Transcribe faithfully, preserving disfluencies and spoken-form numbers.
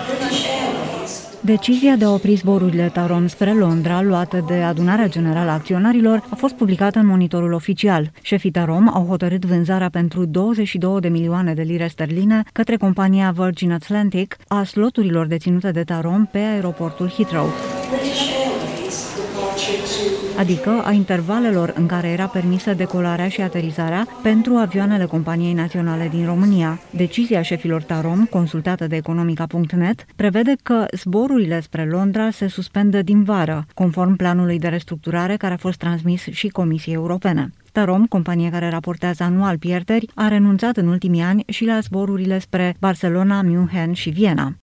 Decizia de a opri zborurile Tarom spre Londra, luată de Adunarea Generală a Acționarilor, a fost publicată în monitorul oficial. Șefii Tarom au hotărât vânzarea pentru douăzeci și două de milioane de lire sterline către compania Virgin Atlantic a sloturilor deținute de Tarom pe aeroportul Heathrow, adică a intervalelor în care era permisă decolarea și aterizarea pentru avioanele companiei naționale din România. Decizia șefilor Tarom, consultată de economica punct net, prevede că zborurile spre Londra se suspendă din vară, conform planului de restructurare care a fost transmis și Comisiei Europene. Tarom, companie care raportează anual pierderi, a renunțat în ultimii ani și la zborurile spre Barcelona, München și Viena.